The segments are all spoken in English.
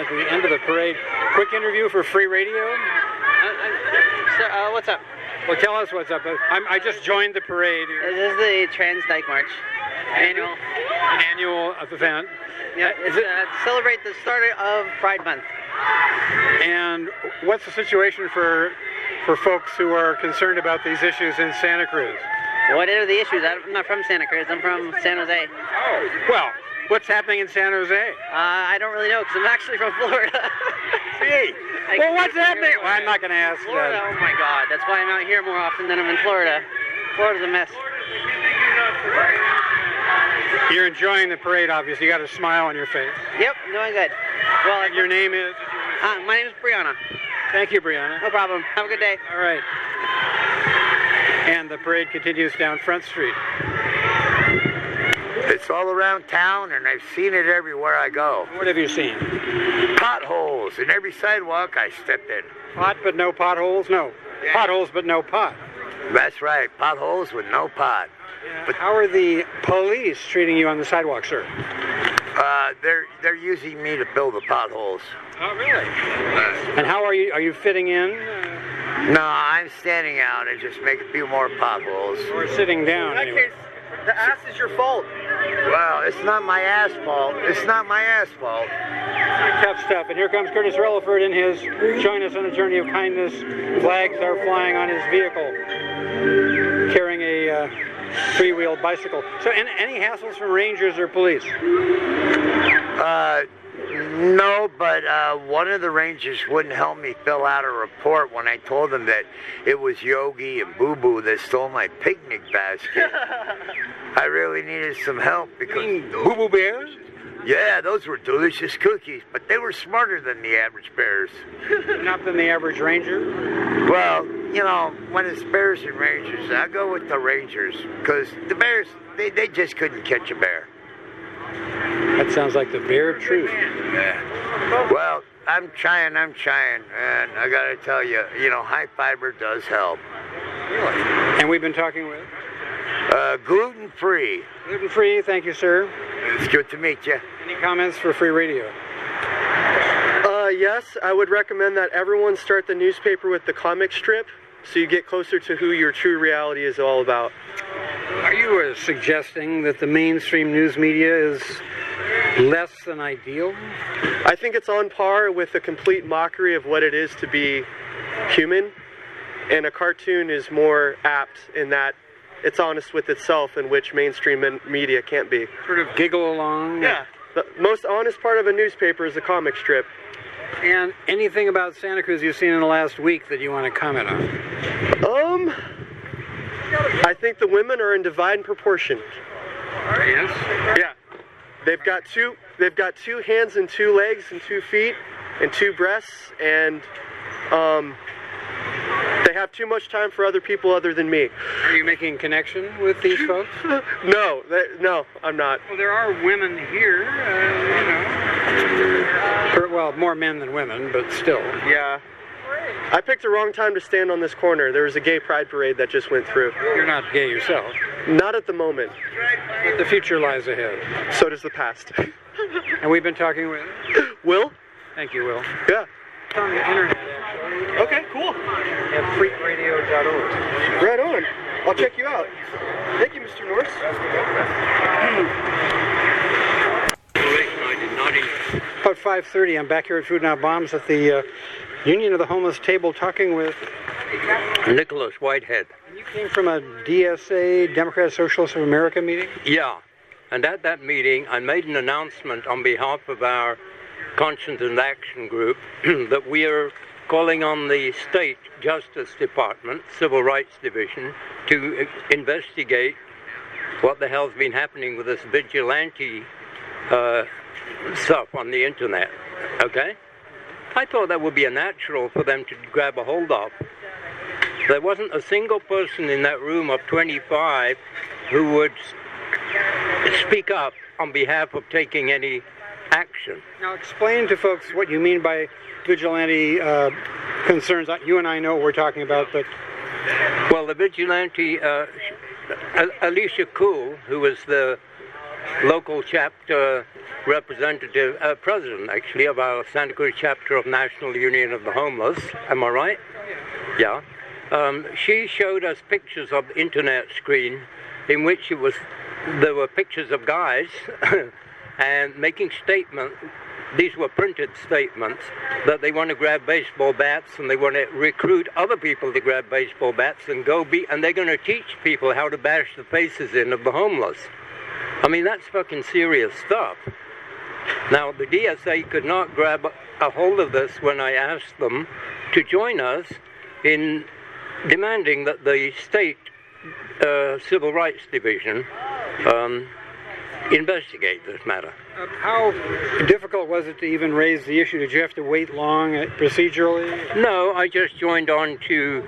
at the end of the parade. Quick interview for Free Radio. What's up? Well, tell us what's up. I just joined the parade. This is the Trans Dyke March. Annual event. Yeah, it's to celebrate the start of Pride Month. And what's the situation for folks who are concerned about these issues in Santa Cruz? What are the issues? I'm not from Santa Cruz. I'm from San Jose. Oh, well, what's happening in San Jose? I don't really know because I'm actually from Florida. See? Well, what's happening? Well, I'm not going to ask Florida, that. oh my God. That's why I'm out here more often than I'm in Florida. Florida's a mess. You're enjoying the parade, obviously. You got a smile on your face. Yep, doing good. Well, and your name is? My name is Brianna. Thank you, Brianna. No problem. Have a good day. All right. And the parade continues down Front Street. It's all around town, and I've seen it everywhere I go. What have you seen? Potholes in every sidewalk I step in. Pot but no potholes? No. Yeah. Potholes but no pot. That's right. Potholes with no pot. Yeah. But how are the police treating you on the sidewalk, sir? They're using me to fill the potholes. Oh, really? And how are you? Are you fitting in? No, I'm standing out and just make a few more potholes. Or sitting down. In that case, the ass is your fault. Well, it's not my ass fault. It's not my ass fault. Tough stuff. And here comes Curtis Relaford in his Join Us on a Journey of Kindness. Flags are flying on his vehicle, carrying a three-wheeled bicycle. So any hassles from rangers or police? No, but one of the rangers wouldn't help me fill out a report when I told them that it was Yogi and Boo Boo that stole my picnic basket. I really needed some help because... Boo Boo Bears? Yeah, those were delicious cookies, but they were smarter than the average bears. Not than the average ranger? Well, you know, when it's bears and rangers, I go with the rangers because the bears, they just couldn't catch a bear. That sounds like the bare truth. Yeah. Well, I'm trying, and I gotta tell you, high fiber does help. Really? And we've been talking with? Gluten-free. Gluten-free, thank you, sir. It's good to meet you. Any comments for Free Radio? Yes, I would recommend that everyone start the newspaper with the comic strip so you get closer to who your true reality is all about. Are you suggesting that the mainstream news media is less than ideal? I think it's on par with a complete mockery of what it is to be human, and a cartoon is more apt in that it's honest with itself, in which mainstream media can't be. Sort of giggle along? Yeah. The most honest part of a newspaper is a comic strip. And anything about Santa Cruz you've seen in the last week that you want to comment on? I think the women are in divine proportion. Yes? Yeah. They've got two hands and 2 legs and 2 feet and 2 breasts, and they have too much time for other people other than me. Are you making connection with these folks? No, I'm not. Well, there are women here, well, more men than women, but still. Yeah. I picked the wrong time to stand on this corner. There was a gay pride parade that just went through. You're not gay yourself. Not at the moment. But the future lies ahead. So does the past. And we've been talking with? Will? Thank you, Will. Yeah. It's on the internet, actually. Okay, cool. At freakradio.org. Right on. I'll check you out. Thank you, Mr. Norris. About 5:30, I'm back here at Food Not Bombs at the Union of the Homeless table talking with Nicholas Whitehead. And you came from a DSA, Democratic Socialists of America meeting? Yeah, and at that meeting I made an announcement on behalf of our Conscience and Action group that we are calling on the State Justice Department, Civil Rights Division, to investigate what the hell's been happening with this vigilante stuff on the internet, okay? I thought that would be a natural for them to grab a hold of. There wasn't a single person in that room of 25 who would speak up on behalf of taking any action. Now explain to folks what you mean by vigilante concerns. You and I know what we're talking about, but... Well, the vigilante, Alicia Cool, who was the local chapter representative, president actually, of our Santa Cruz chapter of National Union of the Homeless. Am I right? Yeah. She showed us pictures of the internet screen in which there were pictures of guys and making statements. These were printed statements that they want to grab baseball bats and they want to recruit other people to grab baseball bats and and they're going to teach people how to bash the faces in of the homeless. I mean, that's fucking serious stuff. Now, the DSA could not grab a hold of this when I asked them to join us in demanding that the state Civil Rights Division investigate this matter. How difficult was it to even raise the issue? Did you have to wait long procedurally? No, I just joined on to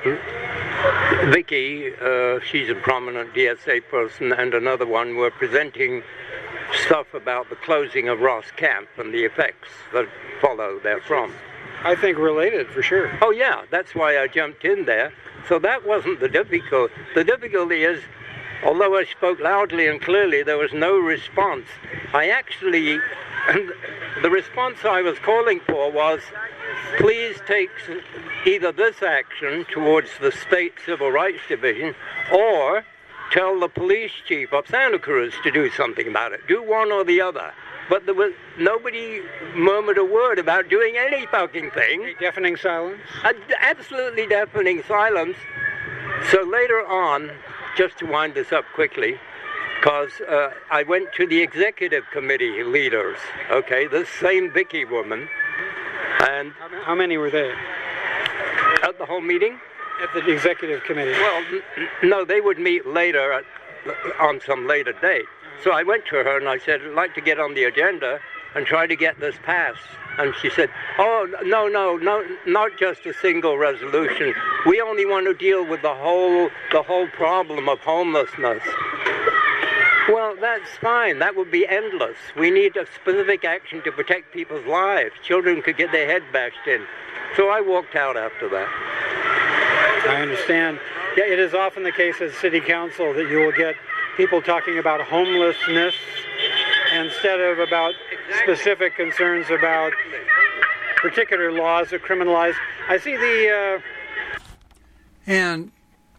Vicky. She's a prominent DSA person, and another one were presenting stuff about the closing of Ross Camp and the effects that follow therefrom. I think related, for sure. Oh yeah, that's why I jumped in there. So that wasn't the difficulty. The difficulty is, although I spoke loudly and clearly, there was no response. The response I was calling for was, please take either this action towards the state Civil Rights Division, or tell the police chief of Santa Cruz to do something about it. Do one or the other. But nobody murmured a word about doing any fucking thing. Deafening silence? Absolutely deafening silence. So later on, just to wind this up quickly, because I went to the executive committee leaders, okay, this same Vicky woman, and... How many were there? At the whole meeting? At the executive committee? Well, no, they would meet later on some later date. So I went to her and I said, I'd like to get on the agenda and try to get this passed. And she said, oh, no, not just a single resolution. We only want to deal with the whole problem of homelessness. Well, that's fine. That would be endless. We need a specific action to protect people's lives. Children could get their head bashed in. So I walked out after that. I understand. Yeah, it is often the case at City Council that you will get people talking about homelessness instead of about specific concerns about particular laws that criminalize. I see the... And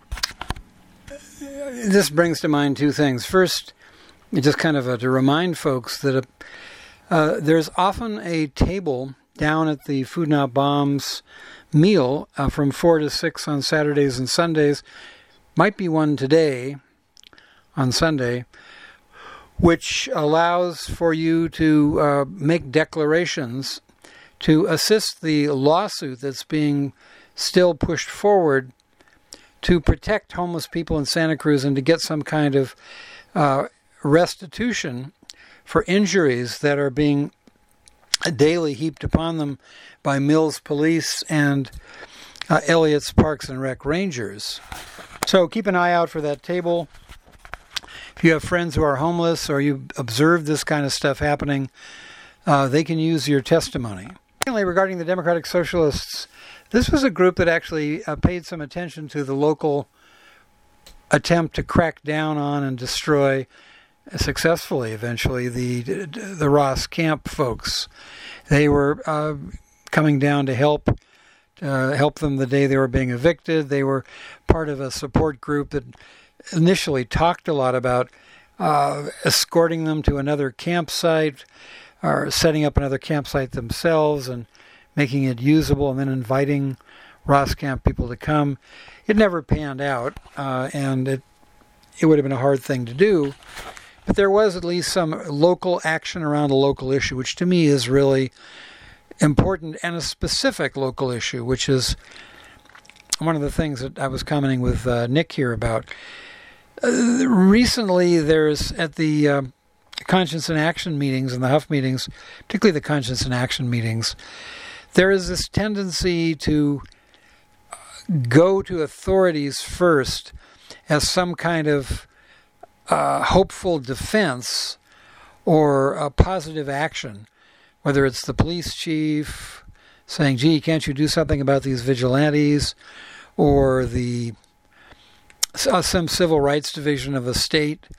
this brings to mind two things. First, just kind of to remind folks that there's often a table down at the Food Not Bombs meal from 4 to 6 on Saturdays and Sundays. Might be one today on Sunday, which allows for you to make declarations to assist the lawsuit that's being still pushed forward to protect homeless people in Santa Cruz and to get some kind of restitution for injuries that are being daily heaped upon them by Mills Police and Elliott's Parks and Rec Rangers. So keep an eye out for that table. If you have friends who are homeless or you observe this kind of stuff happening, they can use your testimony. Finally, regarding the Democratic Socialists, this was a group that actually paid some attention to the local attempt to crack down on and destroy successfully, eventually, the Ross Camp folks. They were coming down to help them the day they were being evicted. They were part of a support group that initially talked a lot about escorting them to another campsite or setting up another campsite themselves and making it usable and then inviting Ross Camp people to come. It never panned out, and it would have been a hard thing to do. But there was at least some local action around a local issue, which to me is really important, and a specific local issue, which is one of the things that I was commenting with Nick here about. Recently, there's at the Conscience and Action meetings and the Huff meetings, particularly the Conscience and Action meetings, there is this tendency to go to authorities first as some kind of hopeful defense or a positive action, whether it's the police chief saying, gee, can't you do something about these vigilantes, or some civil rights division of a state,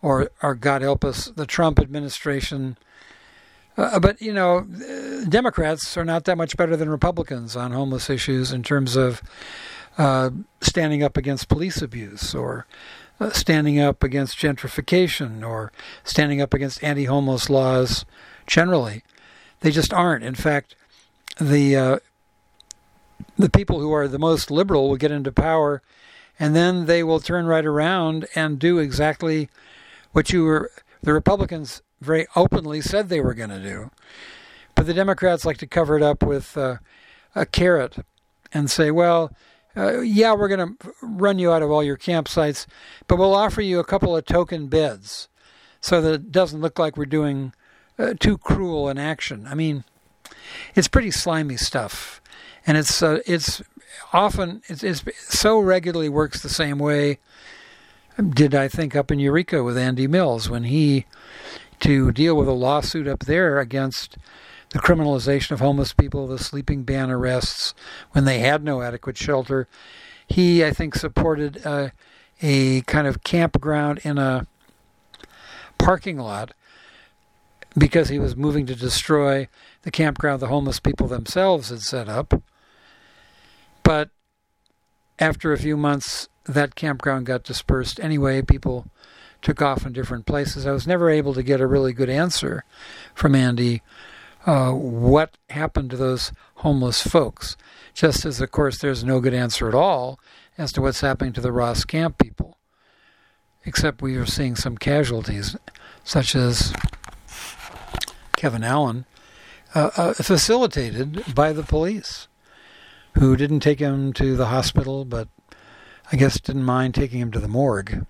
or God help us, the Trump administration. But, Democrats are not that much better than Republicans on homeless issues in terms of standing up against police abuse, or standing up against gentrification, or standing up against anti-homeless laws generally. They just aren't. In fact, the people who are the most liberal will get into power, and then they will turn right around and do exactly what the Republicans very openly said they were going to do. But the Democrats like to cover it up with a carrot and say, well, we're going to run you out of all your campsites, but we'll offer you a couple of token beds so that it doesn't look like we're doing too cruel an action. I mean, it's pretty slimy stuff. And it's often so regularly works the same way did I think up in Eureka with Andy Mills when he, to deal with a lawsuit up there against the criminalization of homeless people, the sleeping ban arrests when they had no adequate shelter, he, I think, supported a kind of campground in a parking lot because he was moving to destroy the campground the homeless people themselves had set up. But after a few months, that campground got dispersed anyway. People took off in different places. I was never able to get a really good answer from Andy what happened to those homeless folks. Just as, of course, there's no good answer at all as to what's happening to the Ross Camp people. Except we are seeing some casualties, such as Kevin Allen, facilitated by the police, who didn't take him to the hospital, but I guess didn't mind taking him to the morgue.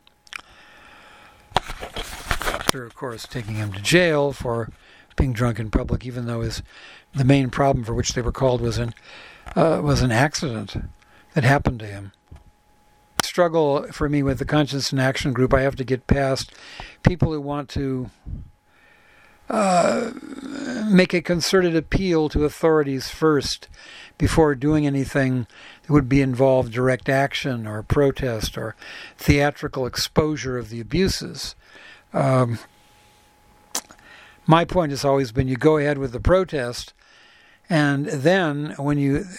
After, of course, taking him to jail for being drunk in public, even though the main problem for which they were called was an accident that happened to him. Struggle for me with the Conscience in Action group, I have to get past people who want to make a concerted appeal to authorities first before doing anything that would be involved direct action or protest or theatrical exposure of the abuses. My point has always been you go ahead with the protest, and then when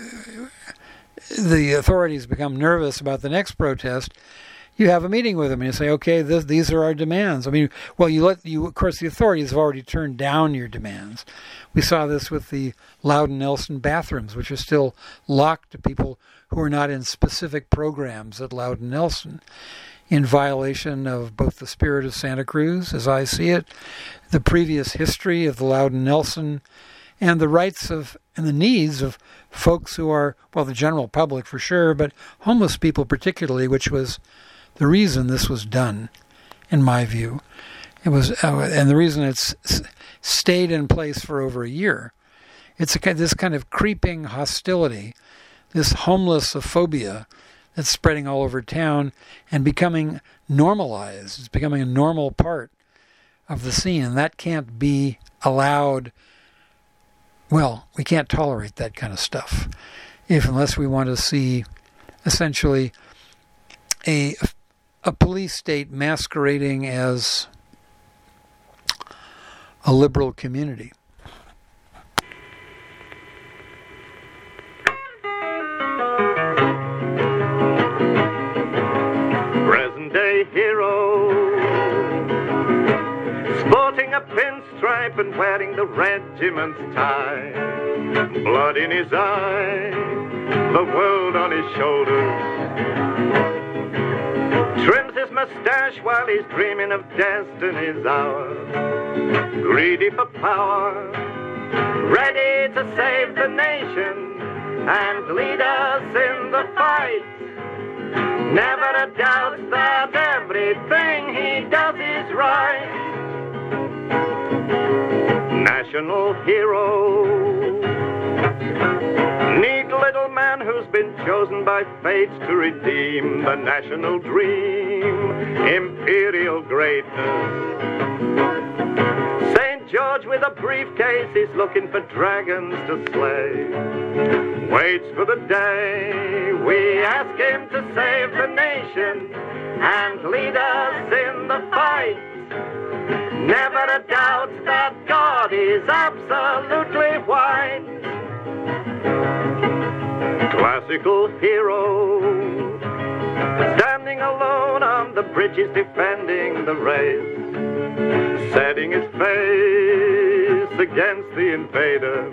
the authorities become nervous about the next protest, you have a meeting with them and you say, okay, these are our demands. I mean, well, of course, the authorities have already turned down your demands. We saw this with the Loudon Nelson bathrooms, which are still locked to people who are not in specific programs at Loudon Nelson, in violation of both the spirit of Santa Cruz, as I see it, the previous history of the Loudon Nelson, and the rights of and the needs of folks who are, well, the general public for sure, but homeless people particularly, which was the reason this was done, in my view. It was, and the reason it's stayed in place for over a year. It's this kind of creeping hostility, this homelessophobia that's spreading all over town and becoming normalized. It's becoming a normal part of the scene, and that can't be allowed. Well, we can't tolerate that kind of stuff unless we want to see essentially a police state masquerading as a liberal community. Present day hero, sporting a pinstripe and wearing the regiment's tie, blood in his eye, the world on his shoulders. Trims his mustache while he's dreaming of destiny's hour. Greedy for power, ready to save the nation and lead us in the fight. Never a doubt that everything he does is right. National hero, neat little man who's been chosen by fate to redeem the national dream, imperial greatness. St. George with a briefcase, he's looking for dragons to slay. Waits for the day we ask him to save the nation and lead us in the fight. Never a doubt that God is absolutely white. Classical hero, standing alone on the bridges defending the race, setting his face against the invader.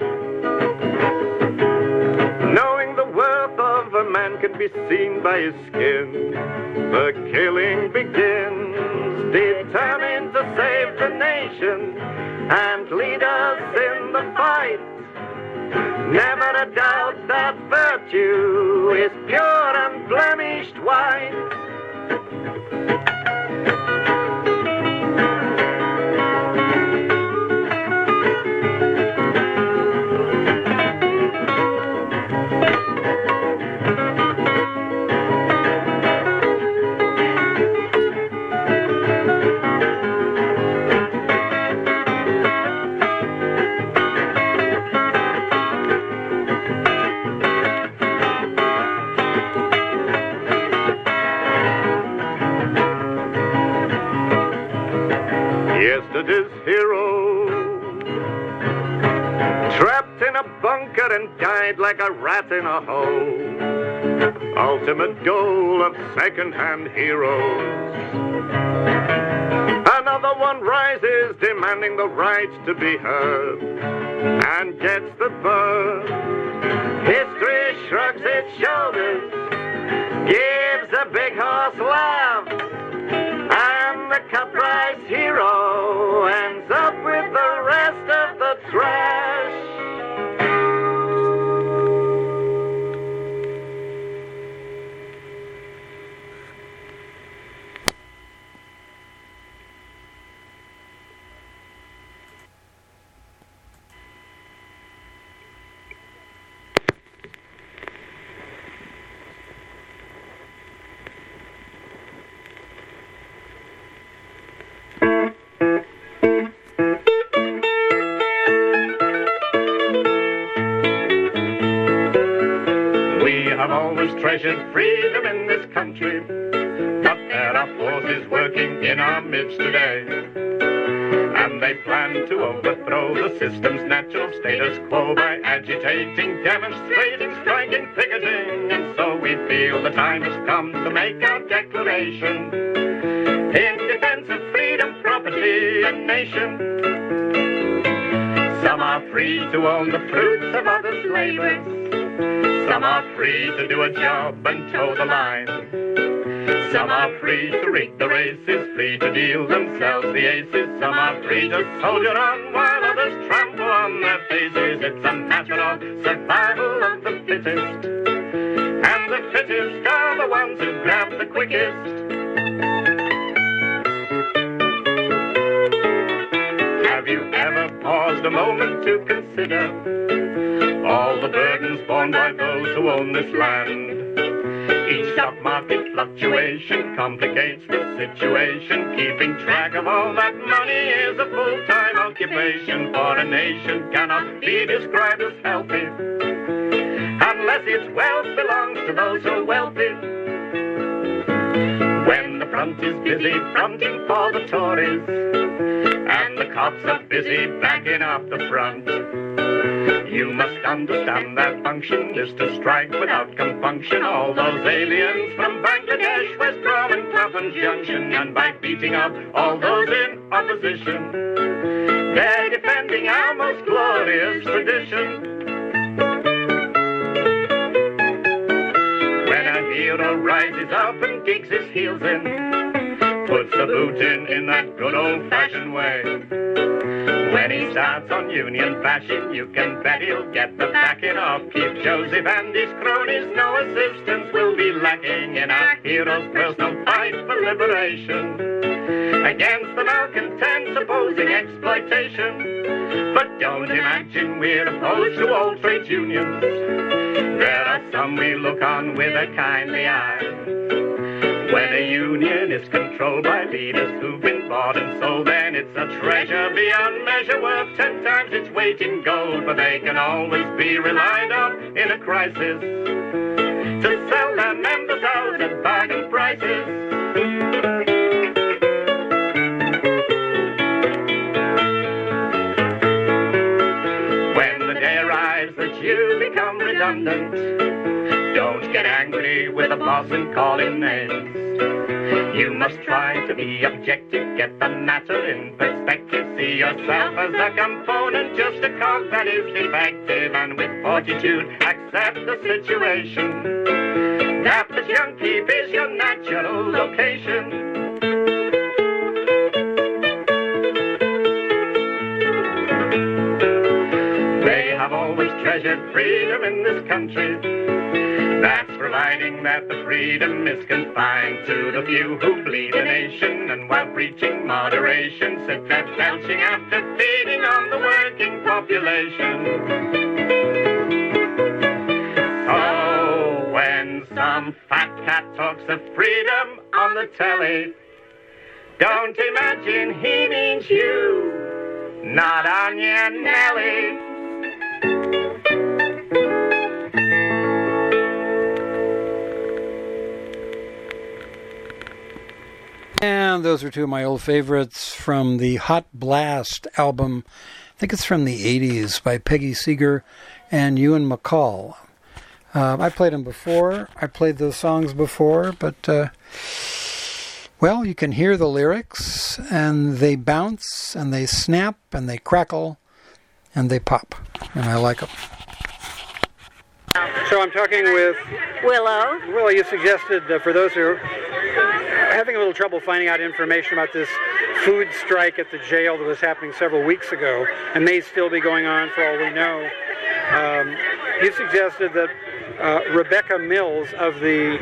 Knowing the worth of a man can be seen by his skin, the killing begins, determined to save the nation and lead us in the fight. Never a doubt that virtue is pure and blemished white. Yesterday's hero, trapped in a bunker and died like a rat in a hole. Ultimate goal of second-hand heroes. Another one rises, demanding the right to be heard, and gets the bird. History shrugs its shoulders, gives a big horse laugh, and the Cup-Prize hero ends up with the rest of the trash. Treasured freedom in this country, but there are forces working in our midst today, and they plan to overthrow the system's natural status quo by agitating, demonstrating, striking, picketing. And so we feel the time has come to make our declaration in defense of freedom, property, and nation. Some are free to own the fruits of others' labors. Some are free to do a job and toe the line. Some are free to rig the races, free to deal themselves the aces. Some are free to soldier on while others trample on their faces. It's a matter of survival of the fittest, and the fittest are the ones who grab the quickest. Have you ever paused a moment to consider all the burdens borne by those who own this land? Each stock market fluctuation complicates the situation. Keeping track of all that money is a full-time occupation, for a nation cannot be described as healthy unless its wealth belongs to those who are wealthy. When the front is busy fronting for the Tories, and the cops are busy backing up the front, you must understand their function is to strike without compunction all those aliens from Bangladesh, West Brom and Clapham Junction. And by beating up all those in opposition, they're defending our most glorious tradition. When a hero rises up and digs his heels in, puts the boot in that good old-fashioned way, when he starts on union bashing, you can bet he'll get the backing of Keith Joseph and his cronies. No assistance will be lacking in our hero's personal fight for liberation against the malcontents opposing exploitation. But don't imagine we're opposed to all trade unions. There are some we look on with a kindly eye. When a union is controlled by leaders who've been bought and sold, then it's a treasure beyond measure, worth 10 times its weight in gold. But they can always be relied on in a crisis to sell their members out at bargain prices. redundant. Don't get angry with the boss and call him names. You must try to be objective, get the matter in perspective. See yourself as a component, just a cog that is defective. And with fortitude, accept the situation. That the junk heap is your natural location. They have always treasured freedom in this country. That's providing that the freedom is confined to the few who bleed the nation, and while preaching moderation, sit there belching after feeding on the working population. So when some fat cat talks of freedom on the telly, don't imagine he means you, not Anya Nelly. And those are two of my old favorites from the Hot Blast album. I think it's from the 80s by Peggy Seeger and Ewan McCall. I played them before. I played those songs before, but, well, you can hear the lyrics, and they bounce, and they snap, and they crackle, and they pop. And I like them. So I'm talking with Willow. Willow, you suggested, for those who are having a little trouble finding out information about this food strike at the jail that was happening several weeks ago and may still be going on for all we know, you suggested that Rebecca Mills of the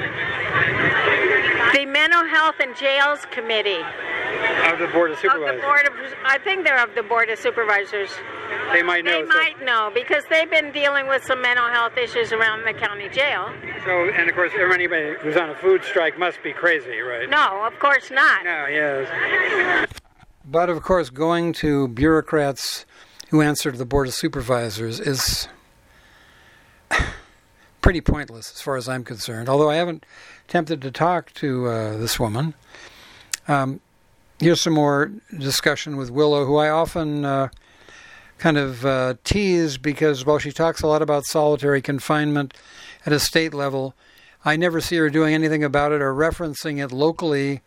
Mental Health and Jails Committee. Of the Board of Supervisors. I think they're of the Board of Supervisors. They might know. They might know, because they've been dealing with some mental health issues around the county jail. So, and of course, anybody who's on a food strike must be crazy, right? No, of course not. No, yes. But of course, going to bureaucrats who answer to the Board of Supervisors is pretty pointless as far as I'm concerned. Although I haven't attempted to talk to this woman. Here's some more discussion with Willow, who I often kind of tease because, while she talks a lot about solitary confinement at a state level, I never see her doing anything about it or referencing it locally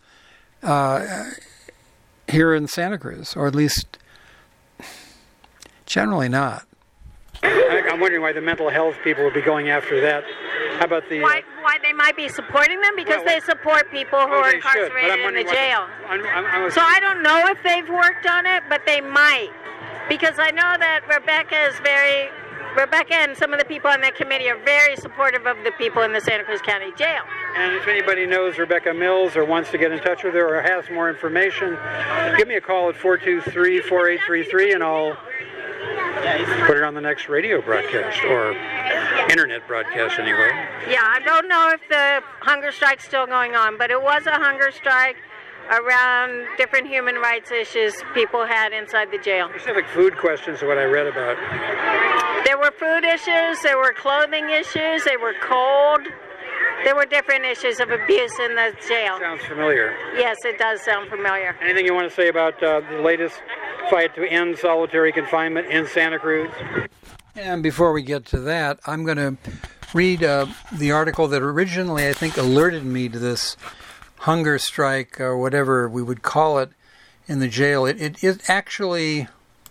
here in Santa Cruz, or at least generally not. I'm wondering why the mental health people would be going after that. How about the... Why they might be supporting them? Because they support people who are incarcerated in the jail. So I don't know if they've worked on it, but they might. Because I know that Rebecca and some of the people on that committee are very supportive of the people in the Santa Cruz County Jail. And if anybody knows Rebecca Mills or wants to get in touch with her or has more information, give me a call at 423-4833 and I'll put it on the next radio broadcast, or internet broadcast anyway. Yeah, I don't know if the hunger strike's still going on, but it was a hunger strike around different human rights issues people had inside the jail. Specific food questions are what I read about. There were food issues, there were clothing issues, they were cold. There were different issues of abuse in the jail. Sounds familiar. Yes, it does sound familiar. Anything you want to say about the latest fight to end solitary confinement in Santa Cruz? And before we get to that, I'm going to read the article that originally, I think, alerted me to this hunger strike, or whatever we would call it, in the jail. It actually...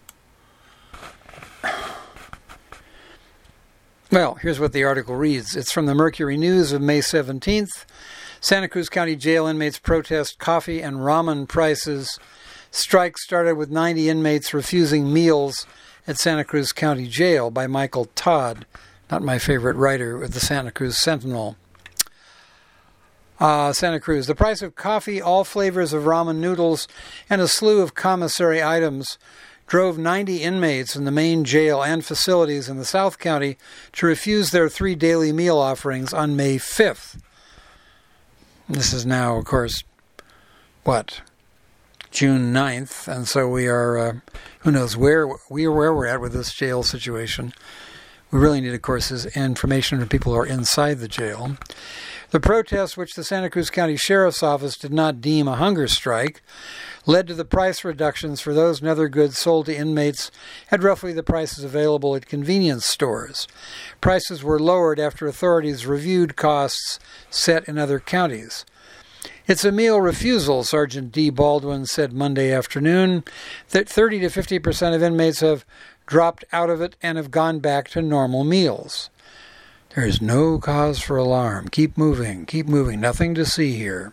Well, here's what the article reads. It's from the Mercury News of May 17th. Santa Cruz County Jail inmates protest coffee and ramen prices. Strike started with 90 inmates refusing meals at Santa Cruz County Jail, by Michael Todd, not my favorite writer with the Santa Cruz Sentinel. Santa Cruz. The price of coffee, all flavors of ramen noodles, and a slew of commissary items drove 90 inmates in the main jail and facilities in the South County to refuse their 3 daily meal offerings on May 5th. This is now, of course, June 9th, and so we are, who knows where we're at with this jail situation. We really need, of course, is information from people who are inside the jail. The protest, which the Santa Cruz County Sheriff's Office did not deem a hunger strike, led to the price reductions for those and other goods sold to inmates at roughly the prices available at convenience stores. Prices were lowered after authorities reviewed costs set in other counties. It's a meal refusal, Sergeant D. Baldwin said Monday afternoon, that 30 to 50% of inmates have dropped out of it and have gone back to normal meals. There is no cause for alarm. Keep moving, nothing to see here.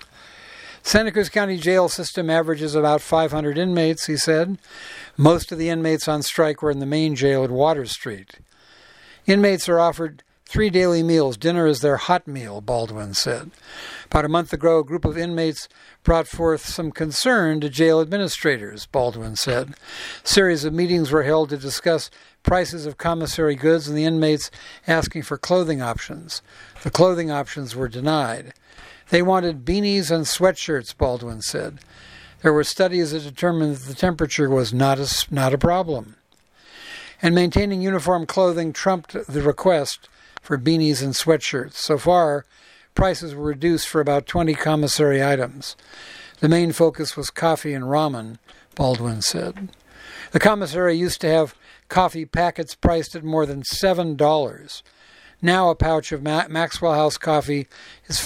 Santa Cruz County jail system averages about 500 inmates, he said. Most of the inmates on strike were in the main jail at Water Street. Inmates are offered 3 daily meals. Dinner is their hot meal, Baldwin said. About a month ago, a group of inmates brought forth some concern to jail administrators, Baldwin said. A series of meetings were held to discuss prices of commissary goods and the inmates asking for clothing options. The clothing options were denied. They wanted beanies and sweatshirts, Baldwin said. There were studies that determined that the temperature was not a problem. And maintaining uniform clothing trumped the request for beanies and sweatshirts. So far, prices were reduced for about 20 commissary items. The main focus was coffee and ramen, Baldwin said. The commissary used to have coffee packets priced at more than $7. Now a pouch of Maxwell House coffee is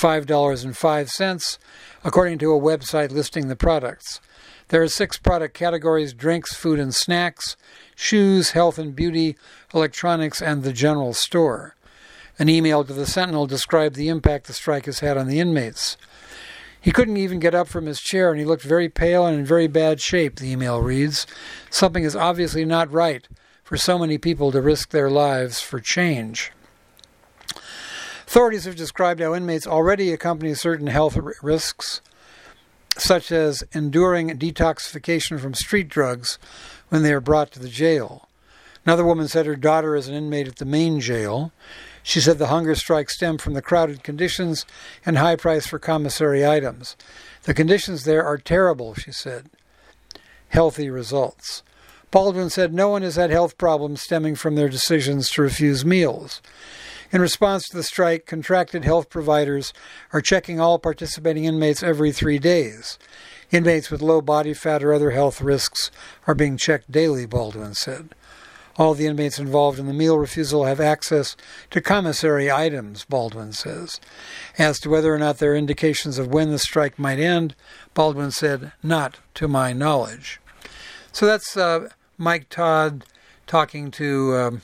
$5.05, according to a website listing the products. There are 6 product categories: drinks, food and snacks, shoes, health and beauty, electronics, and the general store. An email to the Sentinel described the impact the strike has had on the inmates. He couldn't even get up from his chair, and he looked very pale and in very bad shape, the email reads. Something is obviously not right for so many people to risk their lives for change. Authorities have described how inmates already accompany certain health risks, such as enduring detoxification from street drugs when they are brought to the jail. Another woman said her daughter is an inmate at the main jail. She said the hunger strike stemmed from the crowded conditions and high price for commissary items. The conditions there are terrible, she said. Healthy results. Baldwin said no one has had health problems stemming from their decisions to refuse meals. In response to the strike, contracted health providers are checking all participating inmates every 3 days. Inmates with low body fat or other health risks are being checked daily, Baldwin said. All the inmates involved in the meal refusal have access to commissary items, Baldwin says. As to whether or not there are indications of when the strike might end, Baldwin said, not to my knowledge. So that's Mike Todd talking to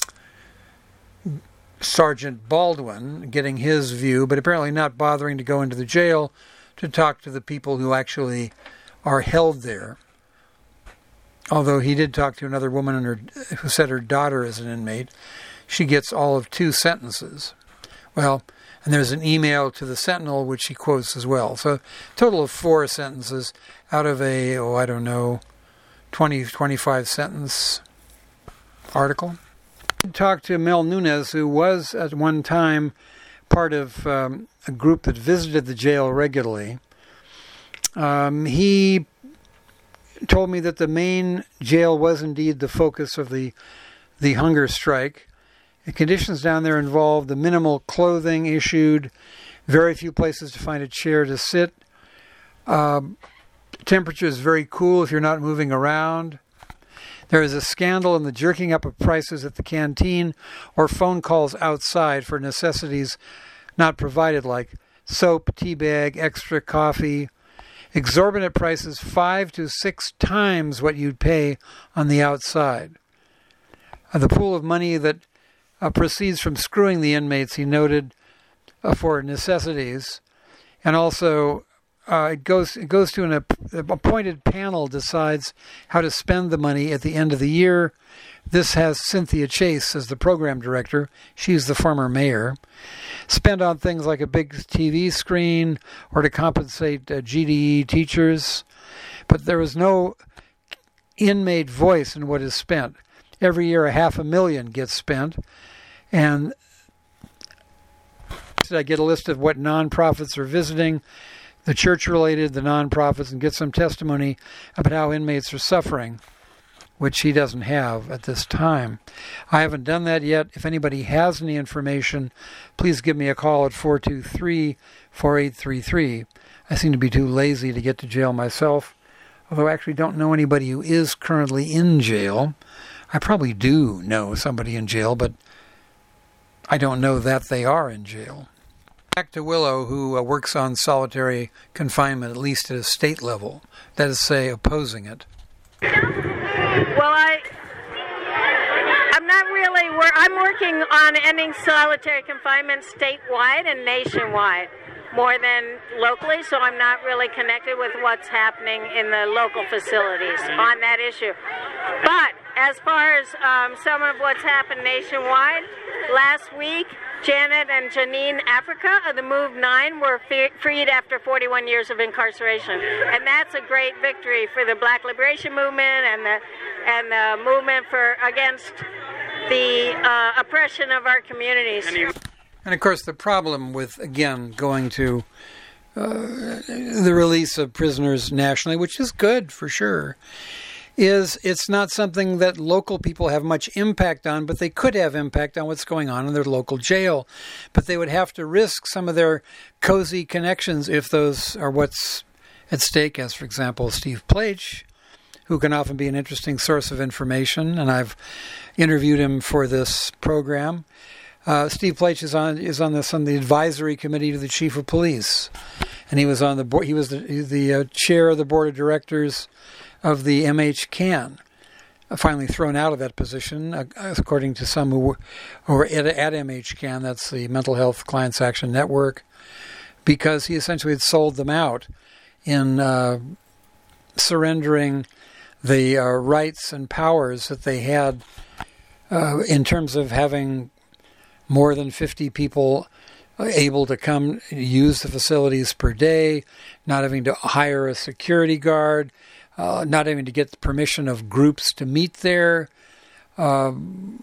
Sergeant Baldwin, getting his view, but apparently not bothering to go into the jail to talk to the people who actually are held there. Although he did talk to another woman who said her daughter is an inmate. She gets all of 2 sentences. Well, and there's an email to the Sentinel which he quotes as well. So a total of 4 sentences out of a, 20, 25 sentence article. I talked to Mel Nunez, who was at one time part of a group that visited the jail regularly. He told me that the main jail was indeed the focus of the hunger strike. The conditions down there involved the minimal clothing issued, very few places to find a chair to sit. Temperature is very cool if you're not moving around. There is a scandal in the jerking up of prices at the canteen or phone calls outside for necessities not provided, like soap, tea bag, extra coffee. Exorbitant prices 5 to 6 times what you'd pay on the outside. The pool of money that proceeds from screwing the inmates, he noted, for necessities, and also it goes to an appointed panel decides how to spend the money at the end of the year. This has Cynthia Chase as the program director. She's the former mayor. Spent on things like a big TV screen or to compensate GDE teachers. But there was no inmate voice in what is spent. Every year $500,000 gets spent. And I get a list of what nonprofits are visiting, the church-related, the nonprofits, and get some testimony about how inmates are suffering. which he doesn't have at this time. I haven't done that yet. If anybody has any information, please give me a call at 423-4833. I seem to be too lazy to get to jail myself, although I actually don't know anybody who is currently in jail. I probably do know somebody in jail, but I don't know that they are in jail. Back to Willow, who works on solitary confinement, at least at a state level, that is to say, opposing it. Well, I'm not really. I'm working on ending solitary confinement statewide and nationwide more than locally, so I'm not really connected with what's happening in the local facilities on that issue. But as far as some of what's happened nationwide, last week, Janet and Janine Africa of the Move 9 were freed after 41 years of incarceration. And that's a great victory for the Black Liberation Movement and the movement against the oppression of our communities. And of course, the problem with, again, going to the release of prisoners nationally, which is good for sure, is it's not something that local people have much impact on, but they could have impact on what's going on in their local jail. But they would have to risk some of their cozy connections if those are what's at stake, as, for example, Steve Plage, who can often be an interesting source of information, and I've interviewed him for this program. Steve Plage is on the advisory committee to the chief of police, and he was on the board. He was the chair of the board of directors of the MH-CAN, finally thrown out of that position, according to some who were at MH-CAN, that's the Mental Health Clients Action Network, because he essentially had sold them out in surrendering the rights and powers that they had in terms of having more than 50 people able to come use the facilities per day, not having to hire a security guard, not having to get the permission of groups to meet there, all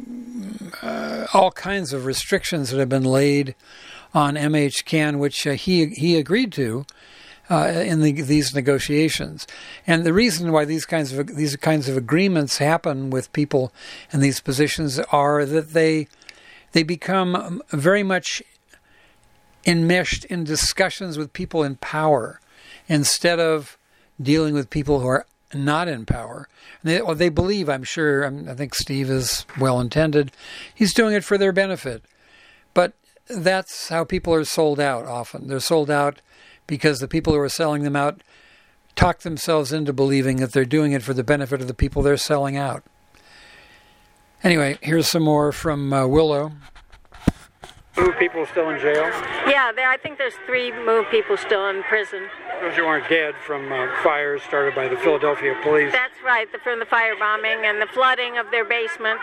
kinds of restrictions that have been laid on MH-CAN, which he agreed to in these negotiations. And the reason why these kinds of agreements happen with people in these positions are that they become very much enmeshed in discussions with people in power instead of dealing with people who are not in power. They believe, I'm sure, I think Steve is well-intended, he's doing it for their benefit. But that's how people are sold out often. They're sold out because the people who are selling them out talk themselves into believing that they're doing it for the benefit of the people they're selling out. Anyway, here's some more from Willow. Move people still in jail? Yeah, I think there's 3 Move people still in prison. Those who aren't dead from fires started by the Philadelphia police. That's right, from the firebombing and the flooding of their basement.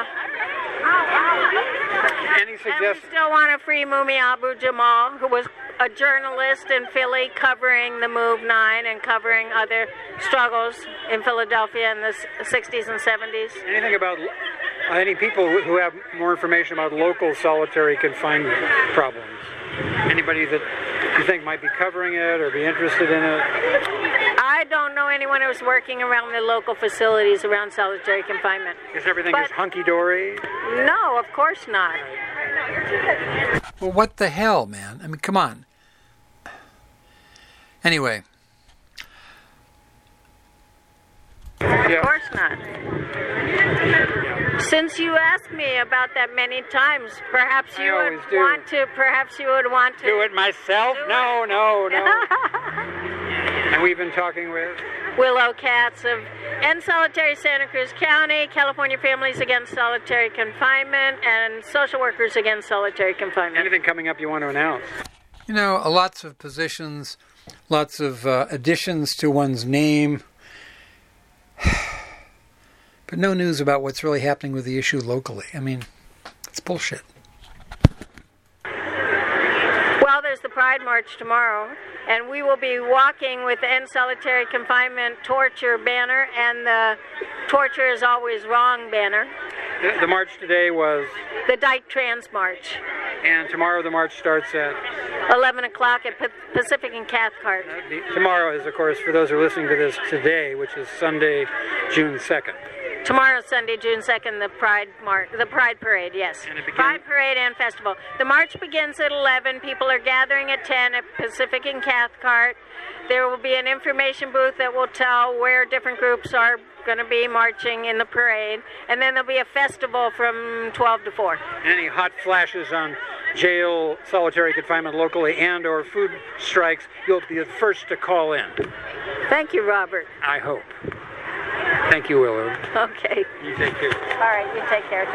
Any suggestions? And we still want to free Mumi Abu Jamal, who was a journalist in Philly covering the Move 9 and covering other struggles in Philadelphia in the 60s and 70s. Anything about any people who have more information about local solitary confinement problems? Anybody that you think might be covering it or be interested in it? I don't know anyone who's working around the local facilities around solitary confinement. Because everything is hunky-dory? No, of course not. Well, what the hell, man? I mean, come on. Anyway. Of course not. Since you asked me about that many times, perhaps you would want to. Do it myself? No. And we've been talking with Willow Katz of End Solitary Santa Cruz County, California Families Against Solitary Confinement, and Social Workers Against Solitary Confinement. Anything coming up you want to announce? You know, lots of positions, lots of additions to one's name. But no news about what's really happening with the issue locally. I mean, it's bullshit. Well, there's the Pride March tomorrow, and we will be walking with the End Solitary Confinement torture banner and the Torture is Always Wrong banner. The march today was? The Dyke Trans March. And tomorrow the march starts at? 11 o'clock at Pacific and Cathcart. Tomorrow is, of course, for those who are listening to this today, which is Sunday, June 2nd. Tomorrow, Sunday, June 2nd, the Pride Parade, yes. Pride Parade and Festival. The march begins at 11. People are gathering at 10 at Pacific and Cathcart. There will be an information booth that will tell where different groups are going to be marching in the parade. And then there'll be a festival from 12 to 4. Any hot flashes on jail, solitary confinement locally, and or food strikes, you'll be the first to call in. Thank you, Robert. I hope. Thank you, Willow. Okay. You take care. All right, you take care,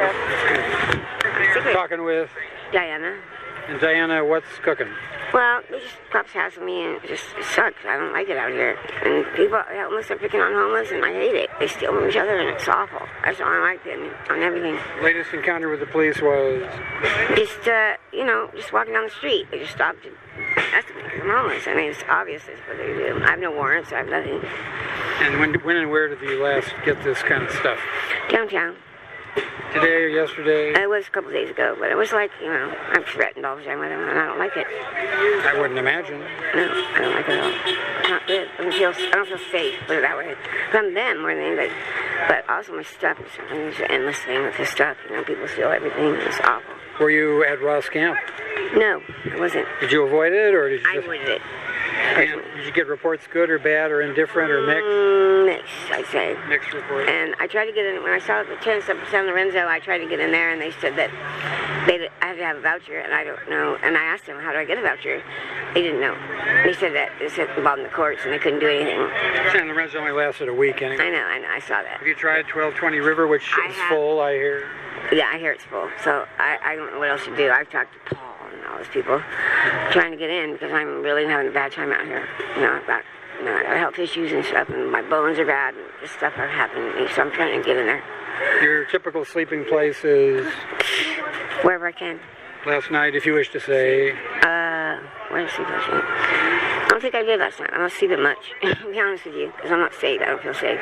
too. Talking with Diana. And Diana, what's cooking? Well, they just cops housing me, and it sucks. I don't like it out here. And people, homeless, are picking on homeless, and I hate it. They steal from each other, and it's awful. That's all I like on everything. Latest encounter with the police was? Just, just walking down the street. They just stopped and asked me if I'm homeless. I mean, it's obvious that's what they do. I have no warrants. I have nothing. And when and where did you last get this kind of stuff? Downtown. Today or yesterday? It was a couple days ago, but it was like, I'm threatened all the time with them, and I don't like it. I wouldn't imagine. No, I don't like it at all. It's not good. I don't feel safe, put it that way. From them more than anybody. But also my stuff, it's an endless thing with this stuff. People steal everything. It's awful. Were you at Ross Camp? No, I wasn't. Did you avoid it, or did you I avoided it. And did you get reports good or bad or indifferent or mixed? Mixed, I'd say. Mixed reports. And I tried to get in, when I saw the chance up San Lorenzo, I tried to get in there, and they said that I had to have a voucher, and I don't know. And I asked them, how do I get a voucher? They didn't know. They said that it's involved in the courts, and they couldn't do anything. San Lorenzo only lasted a week anyway. I know, I saw that. Have you tried 1220 River, which is full, I hear? Yeah, I hear it's full. So I don't know what else to do. I've talked to Paul and all those people trying to get in because I'm really having a bad time out here. I've got health issues and stuff, and my bones are bad, and this stuff are happening to me, so I'm trying to get in there. Your typical sleeping place is? Wherever I can. Last night, if you wish to say? Where did I sleep last night? I don't think I did last night. I don't sleep it much, to be honest with you, because I'm not safe. I don't feel safe.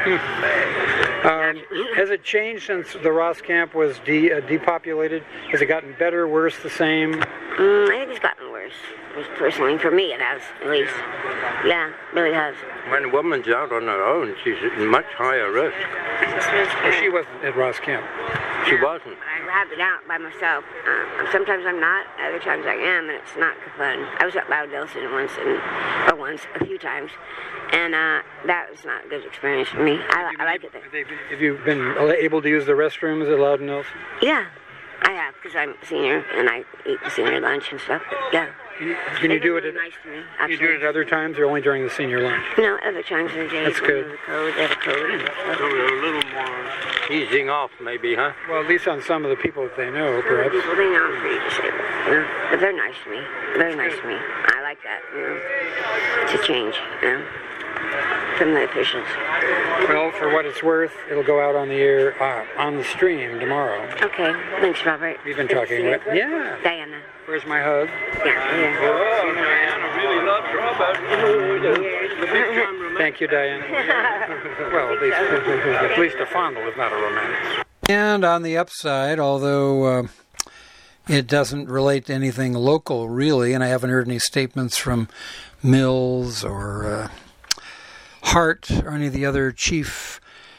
Has it changed since the Ross Camp was depopulated? Has it gotten better, worse, the same? I think it's gotten worse. Personally, for me, it has, at least. Yeah, it really has. When a woman's out on her own, she's at much higher risk. Well, she wasn't at Ross Camp. She wasn't. I have been out by myself. Sometimes I'm not, other times I am, and it's not fun. I was at Loud Nelson a few times, and that was not a good experience for me. I like it there. Have you been able to use the restrooms at Loud Nelson? Yeah, I have, because I'm a senior, and I eat the senior lunch and stuff, but yeah. Can you do it at, nice to me, you do it at other times, or only during the senior lunch? No, other times in the day. That's good. They have a code. So they're a little more easing off, maybe, huh? Well, at least on some of the people that they know, perhaps. People they know I'm pretty disabled, but they're nice to me. Very nice to me. I like that, It's a change, from the officials. Well, for what it's worth, it'll go out on the air, on the stream tomorrow. Okay, thanks, Robert. We've been talking with, Diana. Where's my hug? Yeah. Oh, Diana really loves Robert. Thank you, Diana. Well, at least a fondle is not a romance. And on the upside, although it doesn't relate to anything local, really, and I haven't heard any statements from Mills or Hart or any of the other chief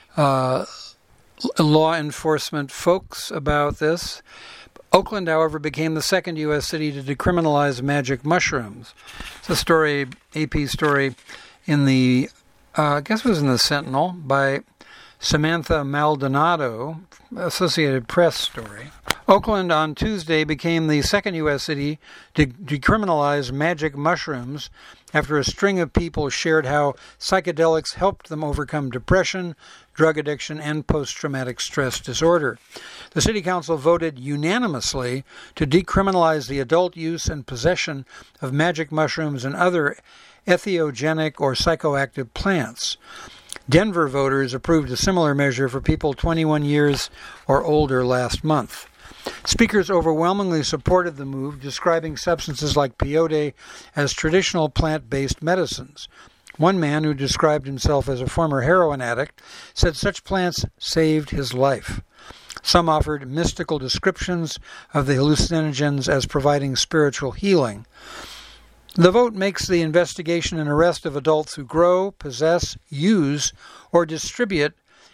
law enforcement folks about this. Oakland, however, became the second U.S. city to decriminalize magic mushrooms. It's a story, AP story, in the, I guess it was in the Sentinel, by Samantha Maldonado, Associated Press story. Oakland on Tuesday became the second U.S. city to decriminalize magic mushrooms after a string of people shared how psychedelics helped them overcome depression, drug addiction, and post-traumatic stress disorder. The City Council voted unanimously to decriminalize the adult use and possession of magic mushrooms and other entheogenic or psychoactive plants. Denver voters approved a similar measure for people 21 years or older last month. Speakers overwhelmingly supported the move, describing substances like peyote as traditional plant-based medicines. One man, who described himself as a former heroin addict, said such plants saved his life. Some offered mystical descriptions of the hallucinogens as providing spiritual healing. The vote makes the investigation and arrest of adults who grow, possess, use, or distribute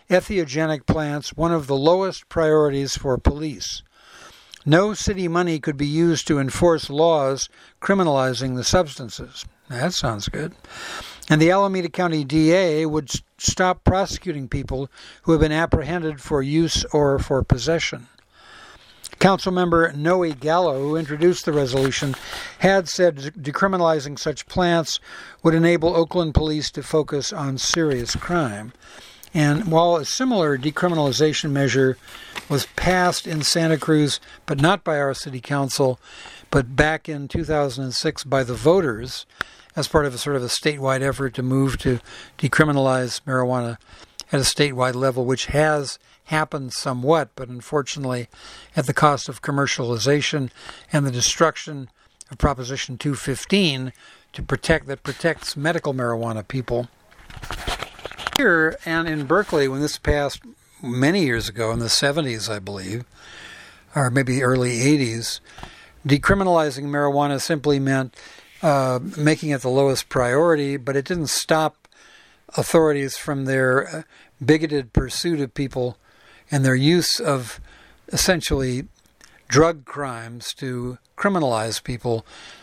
entheogenic plants one of the lowest priorities for police. No city money could be used to enforce laws criminalizing the substances. That sounds good. And the Alameda County DA would stop prosecuting people who have been apprehended for use or for possession. Councilmember Noe Gallo, who introduced the resolution, had said decriminalizing such plants would enable Oakland police to focus on serious crime. And while a similar decriminalization measure was passed in Santa Cruz, but not by our city council, but back in 2006 by the voters, as part of a sort of a statewide effort to move to decriminalize marijuana at a statewide level, which has happened somewhat, but unfortunately at the cost of commercialization and the destruction of Proposition 215 that protects medical marijuana people. Here and in Berkeley, when this passed many years ago, in the 70s, I believe, or maybe early 80s, decriminalizing marijuana simply meant making it the lowest priority, but it didn't stop authorities from their bigoted pursuit of people and their use of essentially drug crimes to criminalize people,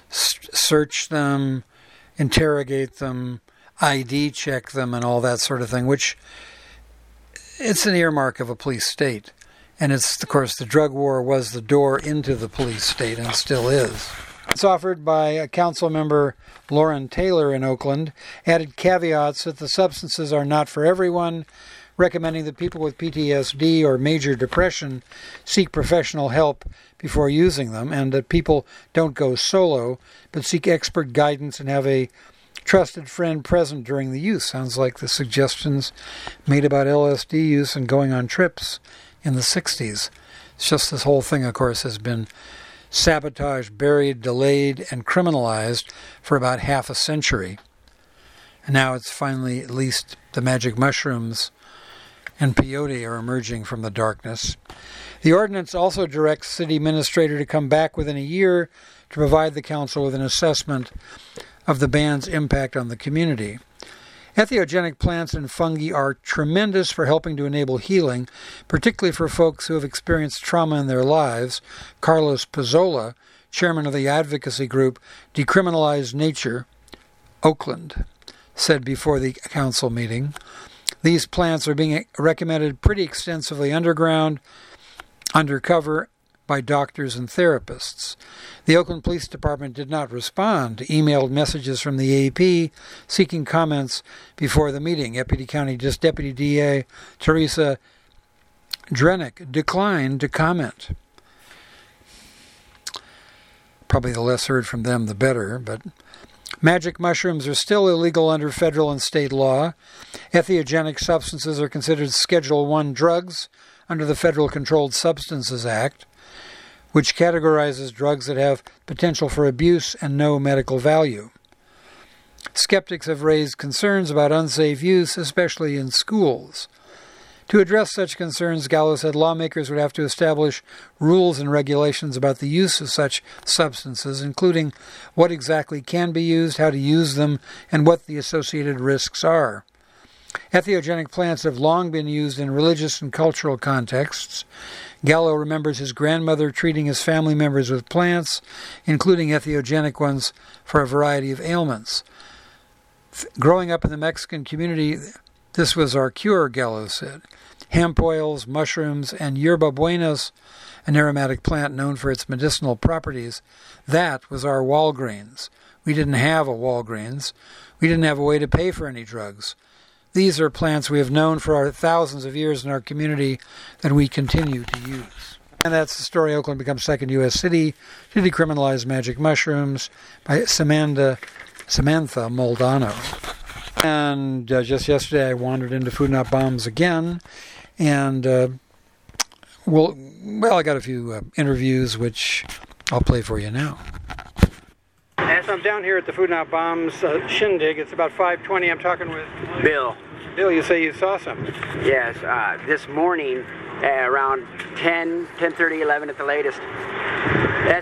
search them, interrogate them, ID check them, and all that sort of thing, which it's an earmark of a police state. And it's, of course, the drug war was the door into the police state and still is. It's offered by council member Lauren Taylor in Oakland, added caveats that the substances are not for everyone, recommending that people with PTSD or major depression seek professional help before using them, and that people don't go solo, but seek expert guidance and have a trusted friend present during the use. Sounds like the suggestions made about LSD use and going on trips in the 60s. It's just this whole thing, of course, has been sabotaged, buried, delayed, and criminalized for about half a century. And now it's finally, at least the magic mushrooms and peyote are emerging from the darkness. The ordinance also directs city administrator to come back within a year to provide the council with an assessment of the ban's impact on the community. Entheogenic plants and fungi are tremendous for helping to enable healing, particularly for folks who have experienced trauma in their lives. Carlos Pizzola, chairman of the advocacy group Decriminalize Nature, Oakland, said before the council meeting, these plants are being recommended pretty extensively underground, undercover, by doctors and therapists. The Oakland Police Department did not respond to emailed messages from the AP seeking comments before the meeting. Deputy DA Teresa Drenick declined to comment. Probably the less heard from them, the better, but magic mushrooms are still illegal under federal and state law. Entheogenic substances are considered Schedule I drugs under the Federal Controlled Substances Act, which categorizes drugs that have potential for abuse and no medical value. Skeptics have raised concerns about unsafe use, especially in schools. To address such concerns, Gallo said lawmakers would have to establish rules and regulations about the use of such substances, including what exactly can be used, how to use them, and what the associated risks are. Entheogenic plants have long been used in religious and cultural contexts. Gallo remembers his grandmother treating his family members with plants, including entheogenic ones, for a variety of ailments. Growing up in the Mexican community, this was our cure, Gallo said. Hemp oils, mushrooms, and yerba buenas, an aromatic plant known for its medicinal properties, that was our Walgreens. We didn't have a Walgreens. We didn't have a way to pay for any drugs. These are plants we have known for our thousands of years in our community that we continue to use. And that's the story. Oakland becomes second U.S. city to decriminalize magic mushrooms by Samantha Moldano. And just yesterday I wandered into Food Not Bombs again, and I got a few interviews which I'll play for you now. So I'm down here at the Food Not Bombs shindig. It's about 5:20. I'm talking with Bill. Bill, you say you saw something? Yes, this morning around 10:30, 11 at the latest.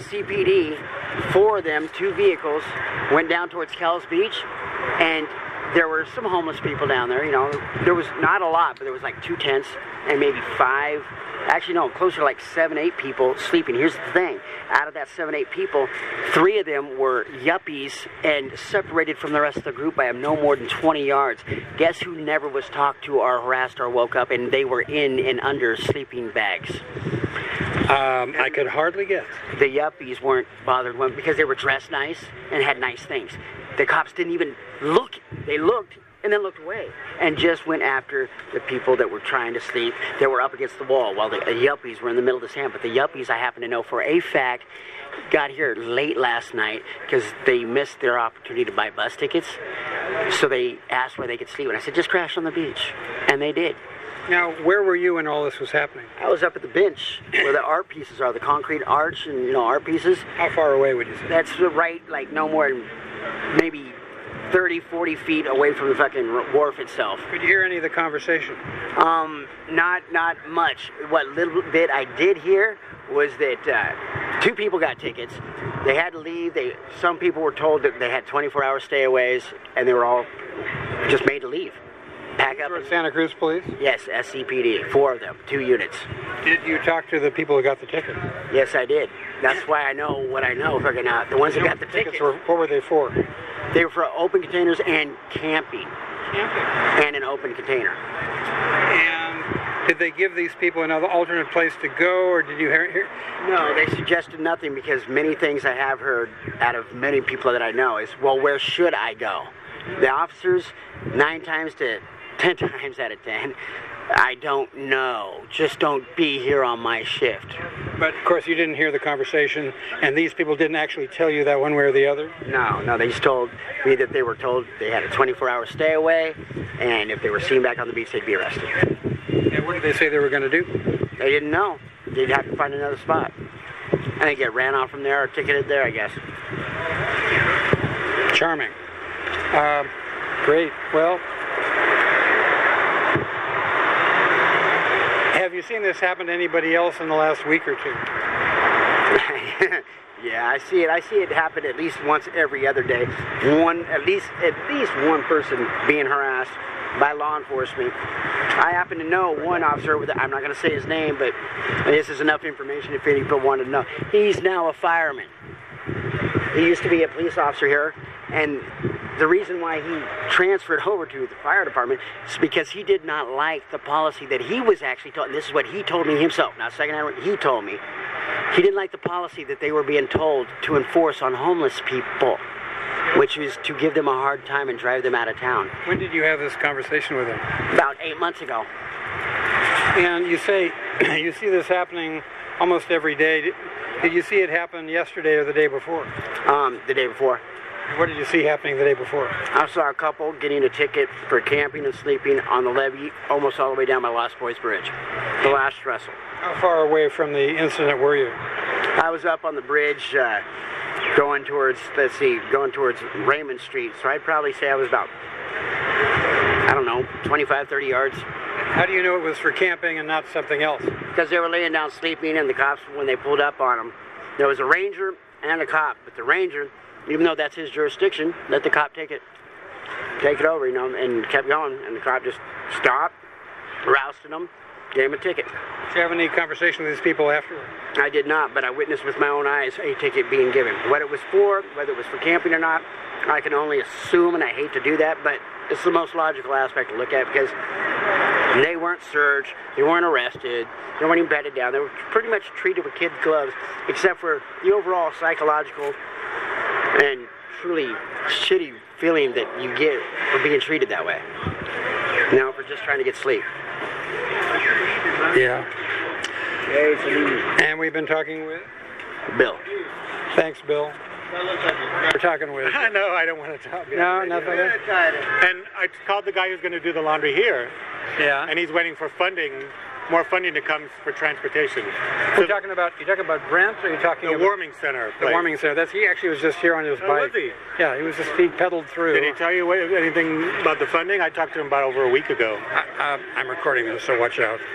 SCPD, 4 of them, 2 vehicles, went down towards Kells Beach, and there were some homeless people down there. You know, there was not a lot, but there was like 2 tents and maybe 5. Actually, no, closer to like 7, 8 people sleeping. Here's the thing. Out of that 7, 8 people, 3 of them were yuppies and separated from the rest of the group by no more than 20 yards. Guess who never was talked to or harassed or woke up, and they were in and under sleeping bags? I could hardly guess. The yuppies weren't bothered because they were dressed nice and had nice things. The cops didn't even look. They looked and then looked away and just went after the people that were trying to sleep, that were up against the wall, while the yuppies were in the middle of the stand. But the yuppies, I happen to know for a fact, got here late last night because they missed their opportunity to buy bus tickets. So they asked where they could sleep, and I said, just crash on the beach. And they did. Now, where were you when all this was happening? I was up at the bench where the art pieces are, the concrete arch and, you know, art pieces. How far away would you say? That's right, like no more than maybe 30, 40 feet away from the fucking wharf itself. Could you hear any of the conversation? Not much. What little bit I did hear was that 2 people got tickets. They had to leave. Some people were told that they had 24-hour stayaways, and they were all just made to leave. Pack up. Santa Cruz Police? Yes, SCPD. 4 of them, 2 units. Did you talk to the people who got the ticket? Yes, I did. That's why I know what I know. Figuring out the ones that got the tickets. What were they for? They were for open containers and camping. Camping? And an open container. And did they give these people another alternate place to go, or did you hear? No, they suggested nothing, because many things I have heard out of many people that I know is, well, where should I go? The officers, 9 times to 10 times out of 10, I don't know. Just don't be here on my shift. But, of course, you didn't hear the conversation, and these people didn't actually tell you that one way or the other? No, they just told me that they were told they had a 24-hour stay away, and if they were seen back on the beach, they'd be arrested. And what did they say they were going to do? They didn't know. They'd have to find another spot. And they get ran off from there or ticketed there, I guess. Charming. Great. Well, have you seen this happen to anybody else in the last week or 2? Yeah, I see it. I see it happen at least once every other day. At least one person being harassed by law enforcement. I happen to know one officer, I'm not going to say his name, but this is enough information if any people wanted to know. He's now a fireman. He used to be a police officer here, and the reason why he transferred over to the fire department is because he did not like the policy that he was actually told, and this is what he told me himself, not secondhand, he told me. He didn't like the policy that they were being told to enforce on homeless people, which was to give them a hard time and drive them out of town. When did you have this conversation with him? About 8 months ago. And you say you see this happening almost every day. Did you see it happen yesterday or the day before? The day before. What did you see happening the day before? I saw a couple getting a ticket for camping and sleeping on the levee almost all the way down by Lost Boys Bridge. The last trestle. How far away from the incident were you? I was up on the bridge going towards Raymond Street. So I'd probably say I was about, 25, 30 yards. How do you know it was for camping and not something else? Because they were laying down sleeping, and the cops, when they pulled up on them, there was a ranger and a cop. But the ranger, even though that's his jurisdiction, let the cop take it over, and kept going. And the cop just stopped, rousted them, gave him a ticket. Did you have any conversation with these people afterward? I did not, but I witnessed with my own eyes a ticket being given. What it was for, whether it was for camping or not, I can only assume, and I hate to do that, but it's the most logical aspect to look at, because they weren't searched, they weren't arrested, they weren't even patted down. They were pretty much treated with kid gloves, except for the overall psychological and truly shitty feeling that you get for being treated that way. For just trying to get sleep. Yeah. And we've been talking with? Bill. Thanks, Bill. We're talking with. No, I don't want to talk. No, nothing. And I called the guy who's going to do the laundry here. Yeah. And he's waiting for more funding to come for transportation. You're talking about Brent, or are you talking about the warming center? The warming center. He actually was just here on his bike. Was he? Yeah, he pedaled through. Did he tell you anything about the funding? I talked to him about over a week ago. I'm recording this, so watch out.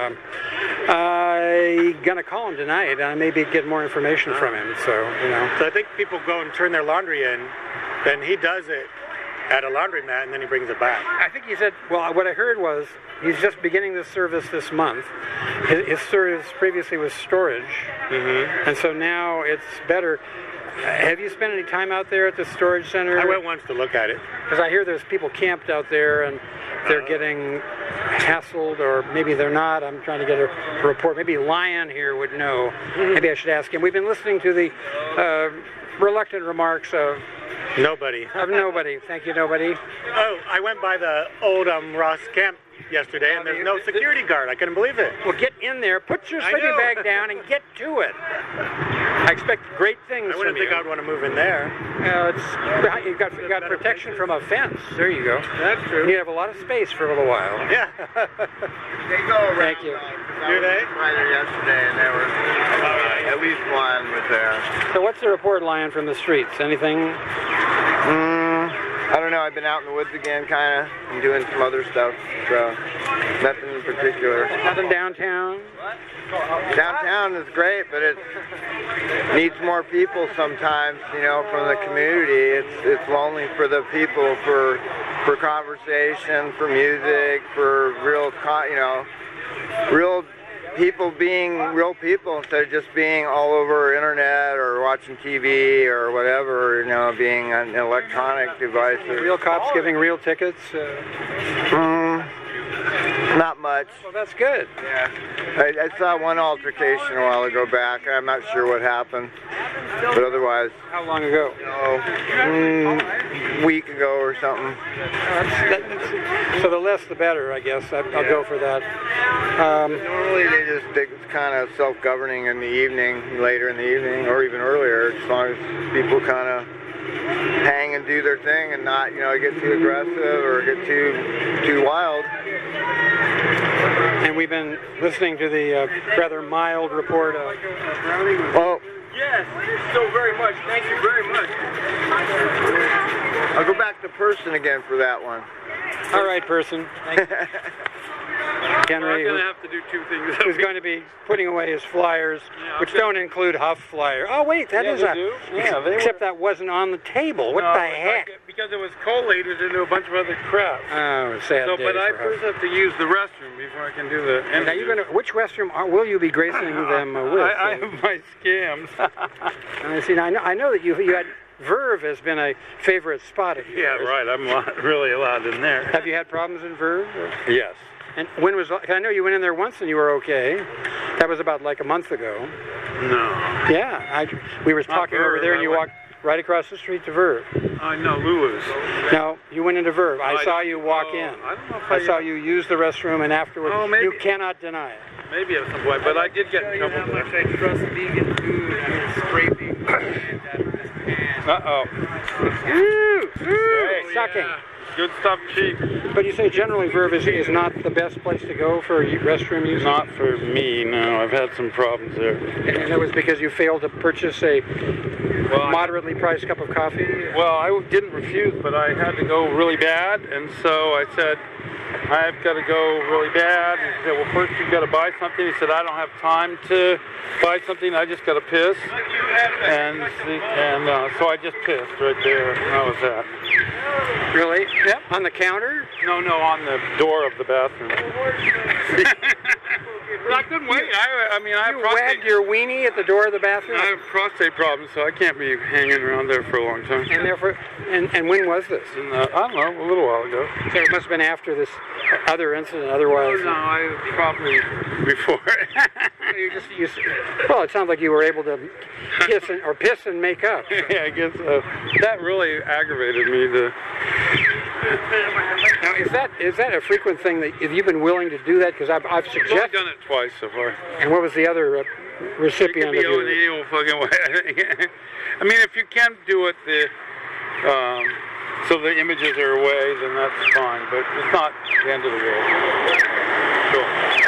I'm gonna call him tonight. Maybe get more information from him. So So I think people go and turn their laundry in, then he does it. at a laundromat, and then he brings it back. I think he said, well, what I heard was he's just beginning this service this month. His service previously was storage, and so now it's better. Have you spent any time out there at the storage center? I went once to look at it. Because I hear there's people camped out there and they're getting hassled, or maybe they're not. I'm trying to get a report. Maybe Lion here would know. Maybe I should ask him. We've been listening to the reluctant remarks of Nobody. Thank you, nobody. Oh, I went by the old Ross camp yesterday, and there's no security guard. I couldn't believe it. Well, get in there, put your sleeping bag down, and get to it. I expect great things I wouldn't from think you. I'd want to move in there. You've got protection from a fence. There you go. That's true. You have a lot of space for a little while. Yeah. They go around. Thank you. Do they? Right there yesterday, and there was at least one was there. So what's the report, Lion, from the streets? Anything? I don't know. I've been out in the woods again, kind of, and doing some other stuff. So nothing in particular. Nothing downtown? Downtown is great, but it needs more people sometimes, you know, from the community. It's lonely for the people, for conversation, for music, for real, you know, real people being real people instead of just being all over internet or watching TV or whatever, you know, being on electronic devices. Real cops giving real tickets? Not much. Well, that's good. Yeah. I saw one altercation a while ago back. I'm not sure what happened, but otherwise. How long ago? A week ago or something. So the less the better, I guess. I'll go for that. Normally it's kind of self-governing in the evening, later in the evening, or even earlier, as long as people kind of hang and do their thing and not, you know, get too aggressive or get too wild. And we've been listening to the rather mild report of Oh. Yes, so very much. Thank you very much. I'll go back to Person again for that one. All right, Person. Henry, I'm going to have to do two things. who's going to be putting away his flyers, which don't include Huff flyer. Oh, wait, that is a... Yeah, except that wasn't on the table. What the heck? Because it was collated into a bunch of other crap. Oh, sad day But I for first Huff. have to use the restroom before I can do the interview. Now, you're going to... Which restroom will you be gracing them with? I have my scams. And I see. Now, I know that you had... Verve has been a favorite spot of yours. Yeah, right. I'm really allowed in there. Have you had problems in Verve? Yes. And when was... I know you went in there once and you were okay. That was about like a month ago. No. Yeah. We were talking over there and you walked right across the street to Verve. No, Lulu's. No, you went into Verve. I saw you walk in. I don't know if I saw you use the restroom and afterwards. Oh, maybe. You cannot deny it. Maybe at some point, but I did get in trouble. How much I trust vegan food and scraping Uh-oh. Sucking. Good stuff, cheap. But you say generally Verve is not the best place to go for restroom use? Not for me, no. I've had some problems there. And that was because you failed to purchase a moderately priced cup of coffee? Well, I didn't refuse, but I had to go really bad, and so I said, I've got to go really bad. And he said, well, first you've got to buy something. He said, I don't have time to buy something. I just got to piss. And so I just pissed right there. That was that. Really? Yep. On the counter? No, on the door of the bathroom. But I couldn't wait. I mean, I have wagged your weenie at the door of the bathroom? I have prostate problems, so I can't be hanging around there for a long time. And therefore, and when was this? I don't know, a little while ago. So it must have been after this other incident. Otherwise, no, probably before. Well, it sounds like you were able to piss and make up. Yeah, I guess that really aggravated me. Now, is that a frequent thing that have you been willing to do that? Because I've suggested. I've done it twice so far. And what was the other recipient of your? Any old fucking way. I mean, if you can't do it, so the images are away, then that's fine. But it's not the end of the world. Cool.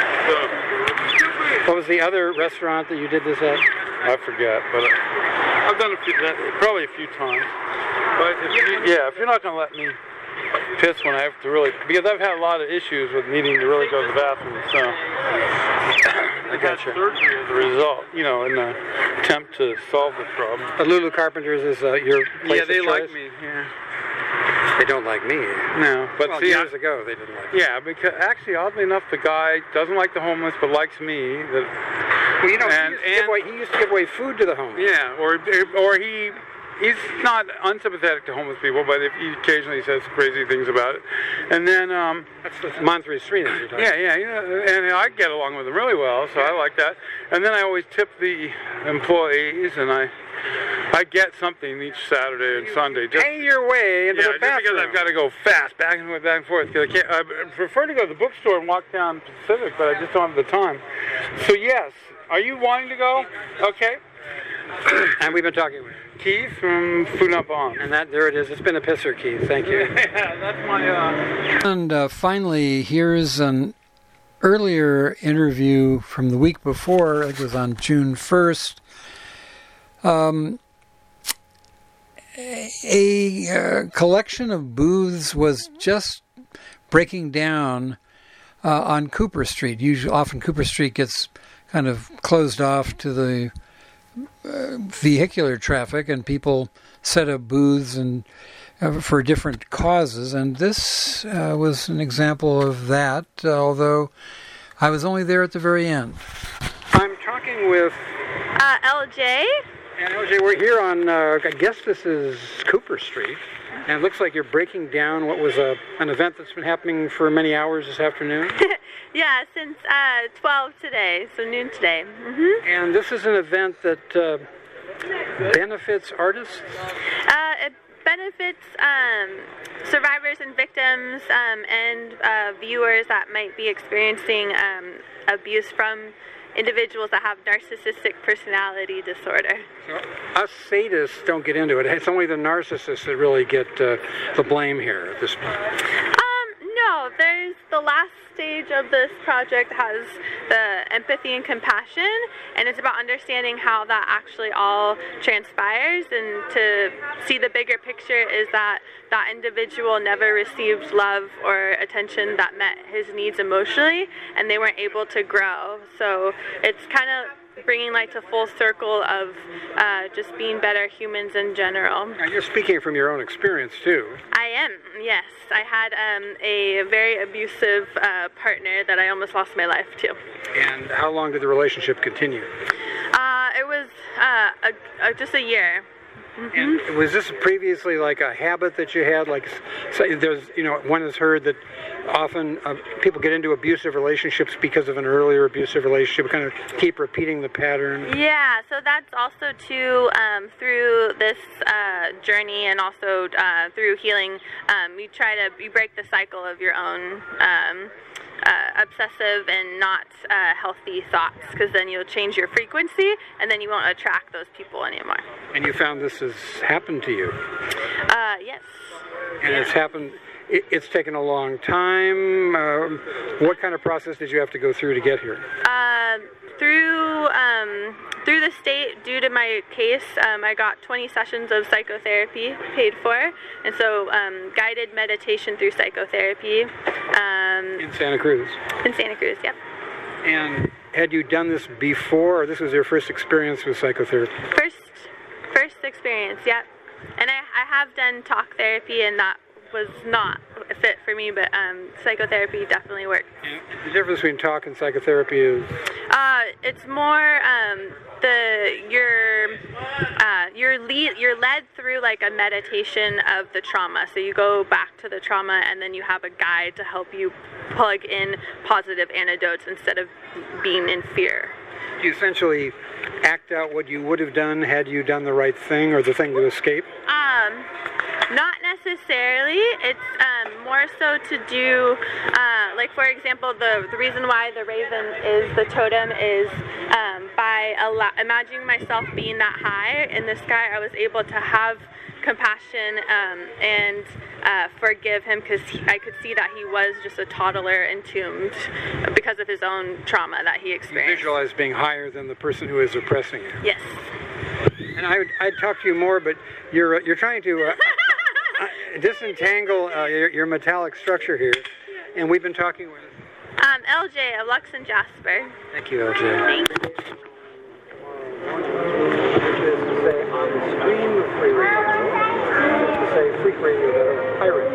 What was the other restaurant that you did this at? I forget, but I've done probably a few times. But if you're not going to let me piss when I have to really, because I've had a lot of issues with needing to really go to the bathroom, so I got surgery as a result, in an attempt to solve the problem. Lulu Carpenter's is your place Yeah, they of like choice? me. Yeah. They don't like me. No, but well, see, years ago they didn't like me. Yeah, because actually, oddly enough, the guy doesn't like the homeless, but likes me. Well, you know, he used to give away food to the homeless. Yeah, or he's not unsympathetic to homeless people, but if he occasionally says crazy things about it. And then that's Monterey Street. That you're talking and I get along with him really well, so I like that. And then I always tip the employees, and I get something each Saturday and Sunday. Just pay your way into the bathroom. Because I've got to go fast, back and forth. Because I prefer to go to the bookstore and walk down Pacific, but I just don't have the time. So yes, are you wanting to go? Okay. And we've been talking with Keith from Food Not Bomb. And there it is. It's been a pisser, Keith. Thank you. Yeah, that's my... And finally, here's an earlier interview from the week before. It was on June 1st. A collection of booths was just breaking down on Cooper Street. Often Cooper Street gets kind of closed off to the vehicular traffic, and people set up booths and for different causes. And this was an example of that, although I was only there at the very end. I'm talking with LJ. And LJ, we're here on, I guess this is Cooper Street, and it looks like you're breaking down what was an event that's been happening for many hours this afternoon. Yeah, since 12 today, so noon today. Mm-hmm. And this is an event that benefits artists? It benefits survivors and victims and viewers that might be experiencing abuse from individuals that have narcissistic personality disorder. So us sadists don't get into it. It's only the narcissists that really get the blame here at this point. No, there's the last stage of this project has the empathy and compassion, and it's about understanding how that actually all transpires, and to see the bigger picture is that that individual never received love or attention that met his needs emotionally, and they weren't able to grow. So it's kind of bringing light to full circle of just being better humans in general. Now you're speaking from your own experience too. I am, yes. I had a very abusive partner that I almost lost my life to. And how long did the relationship continue? It was just a year. Mm-hmm. And was this previously like a habit that you had? Like, say there's, one has heard that often people get into abusive relationships because of an earlier abusive relationship, kind of keep repeating the pattern. Yeah, so that's also too, through this journey and also through healing, you break the cycle of your own obsessive and not healthy thoughts, because then you'll change your frequency and then you won't attract those people anymore. And you found this has happened to you? Yes. And it's happened, it's taken a long time. What kind of process did you have to go through to get here? Through the state, due to my case, I got 20 sessions of psychotherapy paid for, and so guided meditation through psychotherapy. In Santa Cruz? In Santa Cruz, yep. And had you done this before, or this was your first experience with psychotherapy? First experience, yep. And I have done talk therapy, and that was not a fit for me, but psychotherapy definitely worked. And the difference between talk and psychotherapy is? It's more you're led through like a meditation of the trauma. So you go back to the trauma, and then you have a guide to help you plug in positive antidotes instead of being in fear. Do you essentially act out what you would have done had you done the right thing or the thing to escape? Not necessarily. It's more so to do, like for example, the reason why the raven is the totem is by imagining myself being that high in the sky, I was able to have compassion and forgive him, because I could see that he was just a toddler entombed because of his own trauma that he experienced. You visualize being higher than the person who is oppressing you. Yes. And I'd talk to you more, but you're trying to disentangle your metallic structure here, and we've been talking with LJ of Lux and Jasper. Thank you, LJ. Thanks. On the stream of free radio, to say freak radio that are pirates.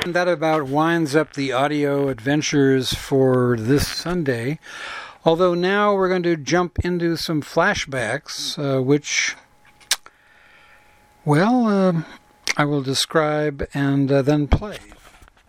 And that about winds up the audio adventures for this Sunday. Although now we're going to jump into some flashbacks, which, well, I will describe and then play.